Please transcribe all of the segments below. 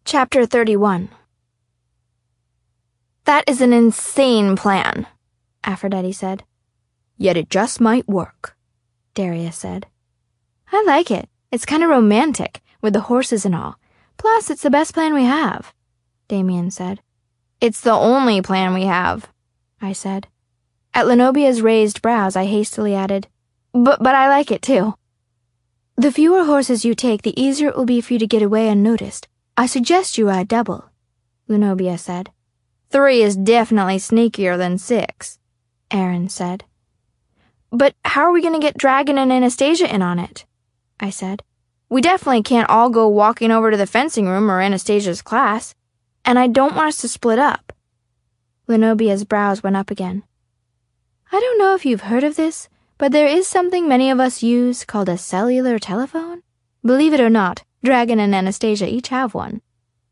Chapter 31. That is an insane plan, Aphrodite said. Yet it just might work, Darius said. I like it. It's kind of romantic, with the horses and all. Plus, it's the best plan we have, Damien said. It's the only plan we have, I said. At Lenobia's raised brows, I hastily added, But I like it too. The fewer horses you take, the easier it will be for you to get away unnoticed. I suggest you ride double, Lenobia said. 3 is definitely sneakier than 6, Aaron said. But how are we going to get Dragon and Anastasia in on it? I said. We definitely can't all go walking over to the fencing room or Anastasia's class, and I don't want us to split up. Lenobia's brows went up again. I don't know if you've heard of this, but there is something many of us use called a cellular telephone. Believe it or not, Dragon and Anastasia each have one.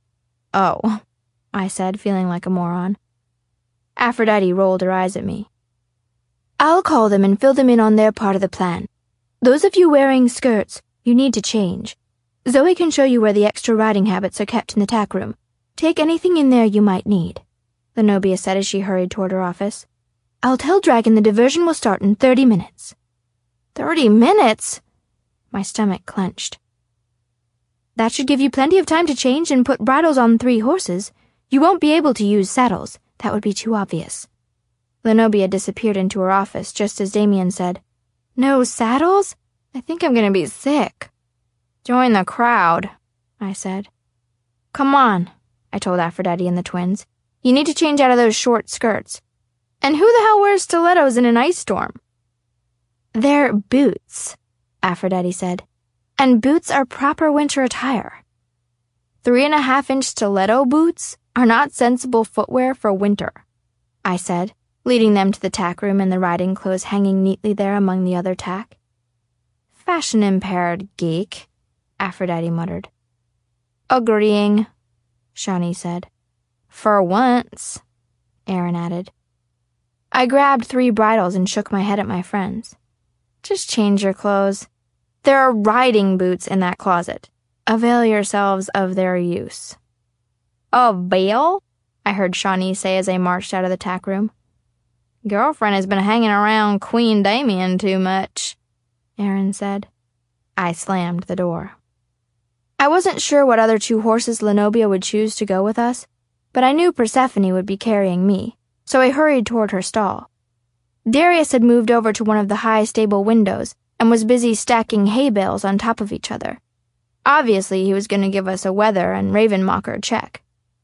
Oh, I said, feeling like a moron. Aphrodite rolled her eyes at me. I'll call them and fill them in on their part of the plan. Those of you wearing skirts, you need to change. Zoe can show you where the extra riding habits are kept in the tack room. Take anything in there you might need, Lenobia said as she hurried toward her office. I'll tell Dragon the diversion will start in 30 minutes. 30 minutes? My stomach clenched. That should give you plenty of time to change and put bridles on 3 horses. You won't be able to use saddles. That would be too obvious. Lenobia disappeared into her office just as Damien said, No saddles? I think I'm going to be sick. Join the crowd, I said. Come on, I told Aphrodite and the twins. You need to change out of those short skirts. And who the hell wears stilettos in an ice storm? They're boots, Aphrodite said. And boots are proper winter attire. 3.5-inch stiletto boots are not sensible footwear for winter, I said, leading them to the tack room and the riding clothes hanging neatly there among the other tack. Fashion-impaired geek, Aphrodite muttered. Agreeing, Shawnee said. For once, Aaron added. I grabbed 3 bridles and shook my head at my friends. Just change your clothes. There are riding boots in that closet. Avail yourselves of their use. Avail? I heard Shawnee say as I marched out of the tack room. Girlfriend has been hanging around Queen Damien too much, Aaron said. I slammed the door. I wasn't sure what other 2 horses Lenobia would choose to go with us, but I knew Persephone would be carrying me, so I hurried toward her stall. Darius had moved over to one of the high stable windows and was busy stacking hay bales on top of each other. Obviously, he was going to give us a weather and Ravenmocker check.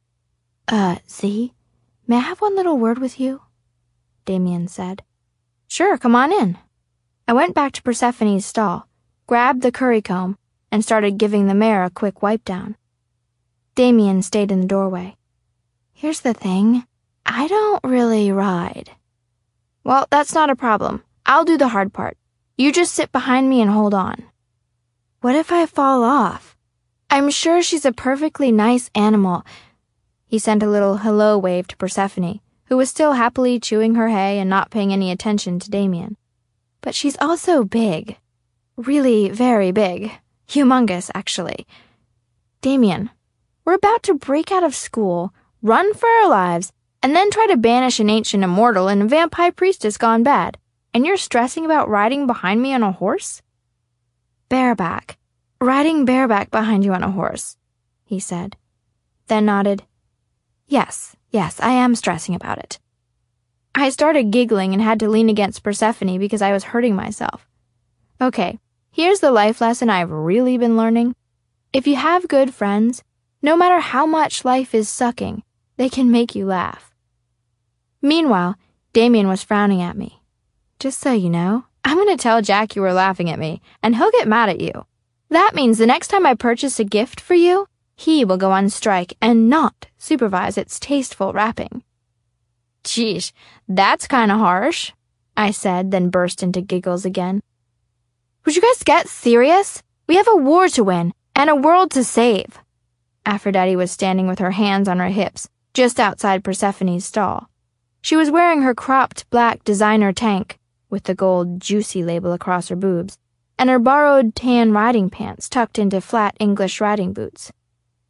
Z, may I have one little word with you? Damien said. Sure, come on in. I went back to Persephone's stall, grabbed the curry comb, and started giving the mare a quick wipe down. Damien stayed in the doorway. Here's the thing. I don't really ride. Well, that's not a problem. I'll do the hard part. You just sit behind me and hold on. What if I fall off? I'm sure she's a perfectly nice animal. He sent a little hello wave to Persephone, who was still happily chewing her hay and not paying any attention to Damien. But she's also big. Really very big. Humongous, actually. Damien, we're about to break out of school, run for our lives, and then try to banish an ancient immortal and vamp high priestess gone bad. And you're stressing about riding behind me on a horse? Bareback. Riding bareback behind you on a horse, he said. Then nodded. Yes, I am stressing about it. I started giggling and had to lean against Persephone because I was hurting myself. Okay, here's the life lesson I've really been learning. If you have good friends, no matter how much life is sucking, they can make you laugh. Meanwhile, Damien was frowning at me. Just so you know, I'm going to tell Jack you were laughing at me, and he'll get mad at you. That means the next time I purchase a gift for you, he will go on strike and not supervise its tasteful wrapping. Geesh, that's kinda harsh, I said, then burst into giggles again. Would you guys get serious? We have a war to win, and a world to save. Aphrodite was standing with her hands on her hips, just outside Persephone's stall. She was wearing her cropped black designer tank, with the gold Juicy label across her boobs, and her borrowed tan riding pants tucked into flat English riding boots.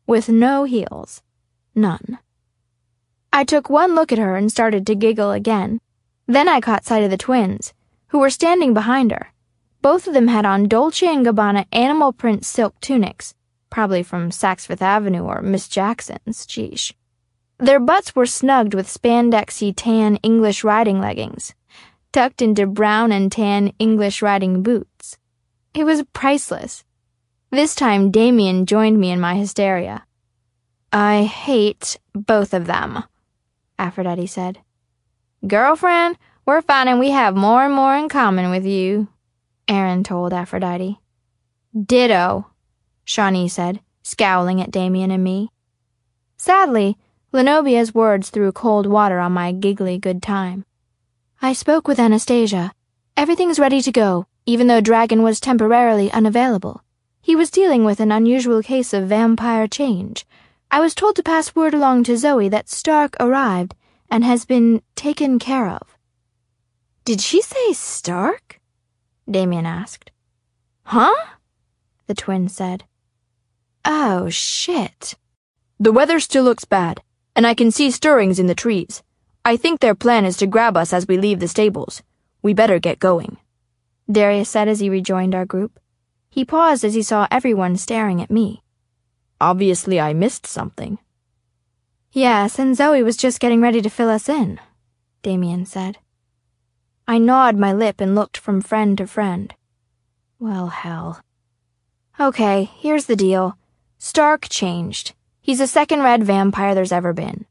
with no heels. None. I took one look at her and started to giggle again. Then I caught sight of the twins, who were standing behind her. Both of them had on Dolce & Gabbana animal print silk tunics, probably from Saks Fifth Avenue or Miss Jackson's, sheesh. Their butts were snugged with spandexy tan English riding leggings, tucked into brown and tan English riding boots. It was priceless. This time Damien joined me in my hysteria. "I hate both of them," Aphrodite said. "Girlfriend, we're finding we have more and more in common with you," Aaron told Aphrodite. "Ditto," Shawnee said, scowling at Damien and me. Sadly, Lenobia's words threw cold water on my giggly good time. "I spoke with Anastasia. Everything's ready to go, even though Dragon was temporarily unavailable. He was dealing with an unusual case of vampire change. I was told to pass word along to Zoe that Stark arrived and has been taken care of." "Did she say Stark?" Damien asked. "Huh?" the twin said. "Oh, shit." "The weather still looks bad, and I can see stirrings in the trees. I think their plan is to grab us as we leave the stables. We better get going," Darius said as he rejoined our group. He paused as he saw everyone staring at me. "Obviously I missed something." "Yes, and Zoe was just getting ready to fill us in," Damien said. I gnawed my lip and looked from friend to friend. Well, hell. "Okay, here's the deal. Stark changed. He's the second red vampire there's ever been."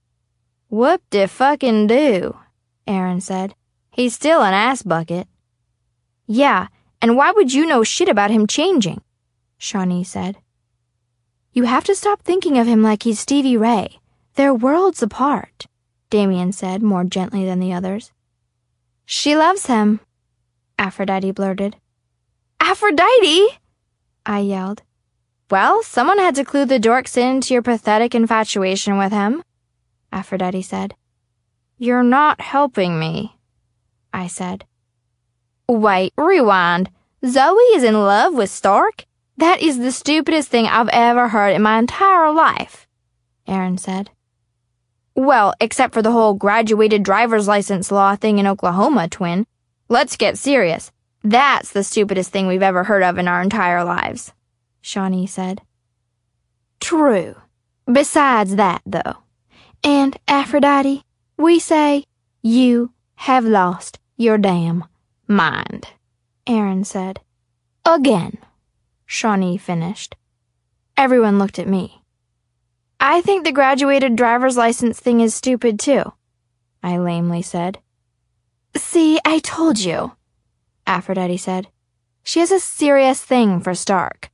"Whoop-de-fucking-do," Aaron said. "He's still an ass bucket." "Yeah, and why would you know shit about him changing?" Shawnee said. "You have to stop thinking of him like he's Stevie Ray. They're worlds apart," Damien said more gently than the others. "She loves him," Aphrodite blurted. "Aphrodite!" I yelled. "Well, someone had to clue the dorks into your pathetic infatuation with him," Aphrodite said. "You're not helping me," I said. "Wait, rewind. Zoe is in love with Stark? That is the stupidest thing I've ever heard in my entire life," Aaron said. "Well, except for the whole graduated driver's license law thing in Oklahoma, twin. Let's get serious. That's the stupidest thing we've ever heard of in our entire lives," Shawnee said. "True. Besides that, though. And, Aphrodite, we say you have lost your damn mind," Aaron said. "Again," Shawnee finished. Everyone looked at me. "I think the graduated driver's license thing is stupid, too," I lamely said. "See, I told you," Aphrodite said. "She has a serious thing for Stark."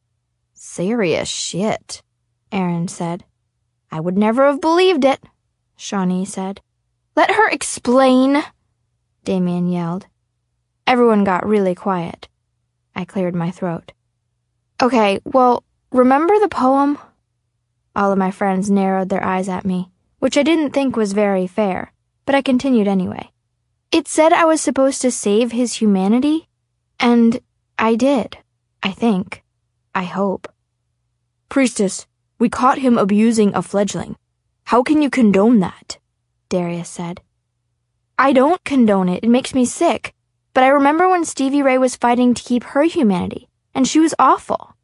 "Serious shit," Aaron said. "I would never have believed it," Shawnee said. "Let her explain," Damien yelled. Everyone got really quiet. I cleared my throat. "Okay, well, remember the poem?" All of my friends narrowed their eyes at me, which I didn't think was very fair, but I continued anyway. "It said I was supposed to save his humanity, and I did, I think. I hope." "Priestess, we caught him abusing a fledgling. How can you condone that?" Darius said. "I don't condone it. It makes me sick. But I remember when Stevie Ray was fighting to keep her humanity, and she was awful."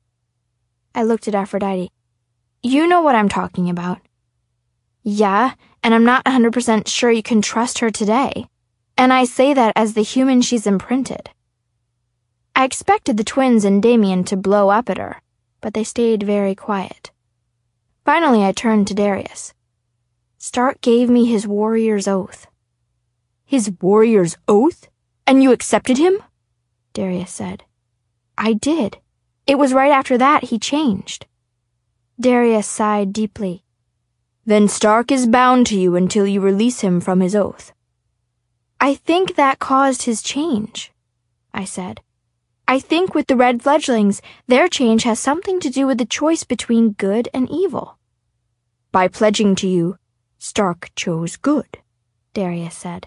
I looked at Aphrodite. "You know what I'm talking about." "Yeah, and I'm not 100% sure you can trust her today. And I say that as the human she's imprinted." I expected the twins and Damien to blow up at her, but they stayed very quiet. Finally, I turned to Darius. "Stark gave me his warrior's oath." "His warrior's oath? And you accepted him?" Darius said. "I did. It was right after that he changed." Darius sighed deeply. "Then Stark is bound to you until you release him from his oath." "I think that caused his change," I said. "I think with the red fledglings, their change has something to do with the choice between good and evil." "By pledging to you, Stark chose good," Darius said.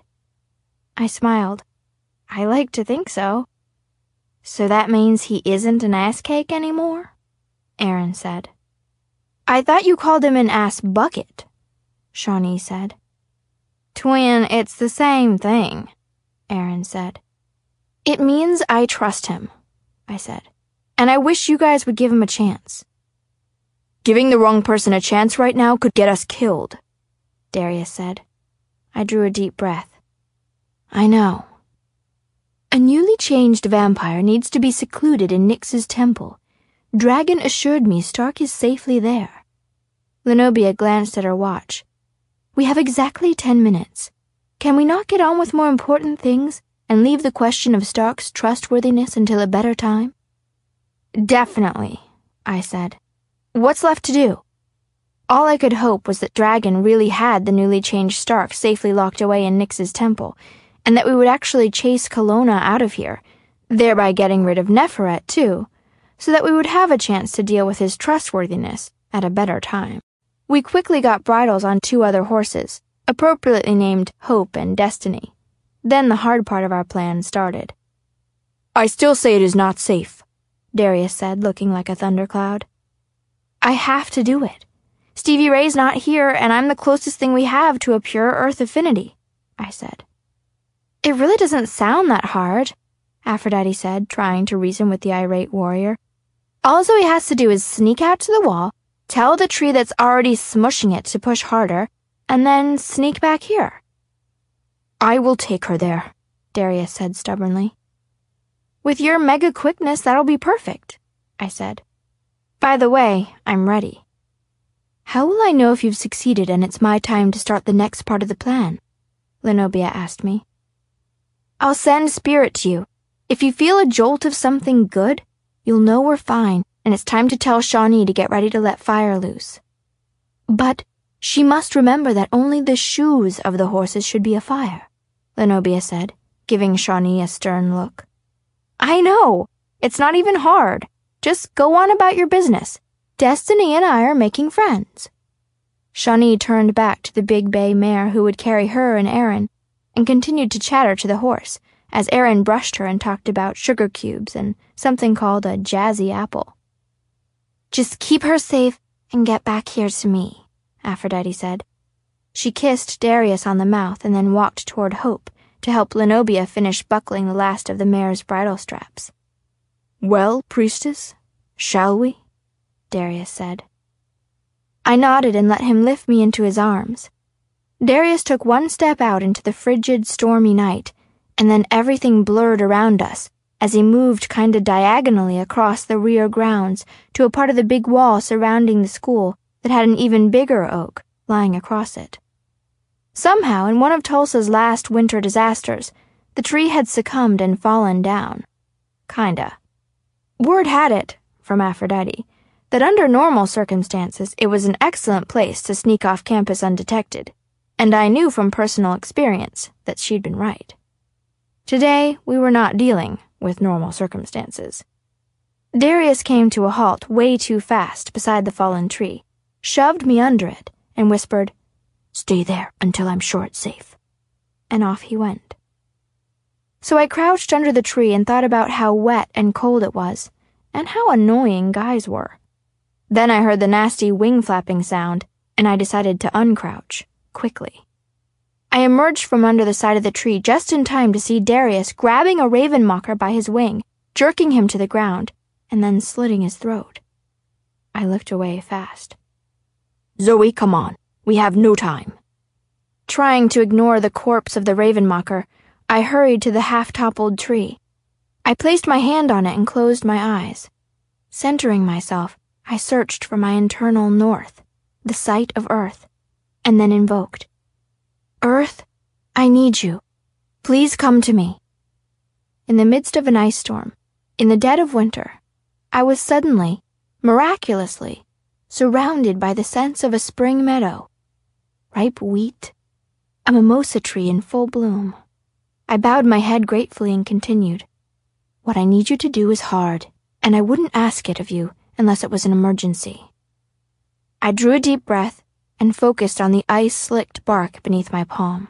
I smiled. "I like to think so." "So that means he isn't an ass cake anymore?" Aaron said. I thought you called him an ass bucket, Shawnee said. Twin, it's the same thing, Aaron said. It means I trust him, I said, and I wish you guys would give him a chance. Giving the wrong person a chance right now could get us killed, Darius said. I drew a deep breath. I know. A newly changed vampire needs to be secluded in Nyx's temple. Dragon assured me Stark is safely there. Lenobia glanced at her watch. We have exactly 10 minutes. Can we not get on with more important things and leave the question of Stark's trustworthiness until a better time? Definitely, I said. What's left to do? All I could hope was that Dragon really had the newly changed Stark safely locked away in Nyx's temple, and that we would actually chase Kelowna out of here, thereby getting rid of Neferet too, so that we would have a chance to deal with his trustworthiness at a better time. We quickly got bridles on 2 other horses, appropriately named Hope and Destiny. Then the hard part of our plan started. I still say it is not safe, Darius said, looking like a thundercloud. I have to do it. Stevie Ray's not here, and I'm the closest thing we have to a pure Earth affinity, I said. It really doesn't sound that hard, Aphrodite said, trying to reason with the irate warrior. All Zoe has to do is sneak out to the wall, tell the tree that's already smushing it to push harder, and then sneak back here. I will take her there, Darius said stubbornly. With your mega quickness, that'll be perfect, I said. By the way, I'm ready. How will I know if you've succeeded and it's my time to start the next part of the plan? Lenobia asked me. I'll send Spirit to you. If you feel a jolt of something good, you'll know we're fine, and it's time to tell Shawnee to get ready to let fire loose. But she must remember that only the shoes of the horses should be afire, Lenobia said, giving Shawnee a stern look. I know. It's not even hard. Just go on about your business. Destiny and I are making friends. Shawnee turned back to the big bay mare who would carry her and Aaron, and continued to chatter to the horse, as Aaron brushed her and talked about sugar cubes and something called a jazzy apple. Just keep her safe and get back here to me, Aphrodite said. She kissed Darius on the mouth and then walked toward Hope to help Lenobia finish buckling the last of the mare's bridle straps. Well, priestess, shall we? Darius said. I nodded and let him lift me into his arms. Darius took one step out into the frigid, stormy night, and then everything blurred around us as he moved kinda diagonally across the rear grounds to a part of the big wall surrounding the school that had an even bigger oak lying across it. Somehow, in one of Tulsa's last winter disasters, the tree had succumbed and fallen down. Kinda. Word had it, from Aphrodite, that under normal circumstances it was an excellent place to sneak off campus undetected, and I knew from personal experience that she'd been right. Today, we were not dealing with normal circumstances. Darius came to a halt way too fast beside the fallen tree, shoved me under it, and whispered, Stay there until I'm sure it's safe. And off he went. So I crouched under the tree and thought about how wet and cold it was, and how annoying guys were. Then I heard the nasty wing flapping sound, and I decided to uncrouch, quickly. I emerged from under the side of the tree just in time to see Darius grabbing a Ravenmocker by his wing, jerking him to the ground, and then slitting his throat. I looked away fast. Zoe, come on. We have no time. Trying to ignore the corpse of the Ravenmocker, I hurried to the half-toppled tree. I placed my hand on it and closed my eyes. Centering myself, I searched for my internal north, the site of Earth, and then invoked. Earth, I need you. Please come to me. In the midst of an ice storm, in the dead of winter, I was suddenly, miraculously, surrounded by the sense of a spring meadow, ripe wheat, a mimosa tree in full bloom. I bowed my head gratefully and continued. What I need you to do is hard, and I wouldn't ask it of you unless it was an emergency. I drew a deep breath and focused on the ice-slicked bark beneath my palm.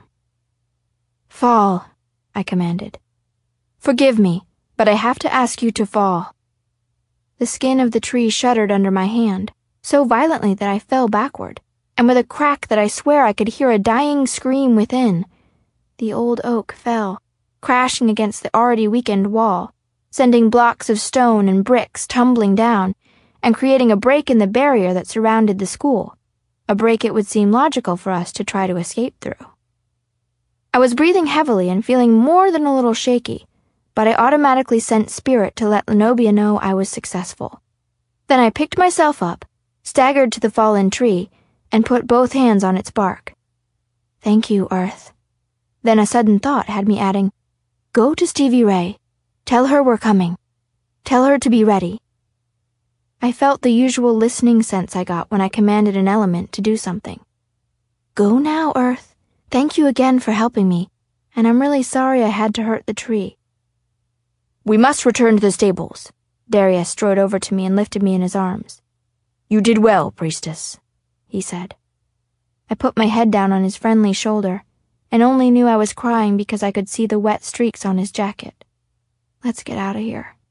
Fall, I commanded. Forgive me, but I have to ask you to fall. The skin of the tree shuddered under my hand, so violently that I fell backward, and with a crack that I swear I could hear a dying scream within. The old oak fell, crashing against the already weakened wall, sending blocks of stone and bricks tumbling down, and creating a break in the barrier that surrounded the school, a break it would seem logical for us to try to escape through. I was breathing heavily and feeling more than a little shaky, but I automatically sent Spirit to let Lenobia know I was successful. Then I picked myself up, staggered to the fallen tree, and put both hands on its bark. Thank you, Earth. Then a sudden thought had me adding, Go to Stevie Ray. Tell her we're coming. Tell her to be ready. I felt the usual listening sense I got when I commanded an element to do something. Go now, Earth. Thank you again for helping me, and I'm really sorry I had to hurt the tree. We must return to the stables. Darius strode over to me and lifted me in his arms. You did well, priestess, he said. I put my head down on his friendly shoulder, and only knew I was crying because I could see the wet streaks on his jacket. Let's get out of here.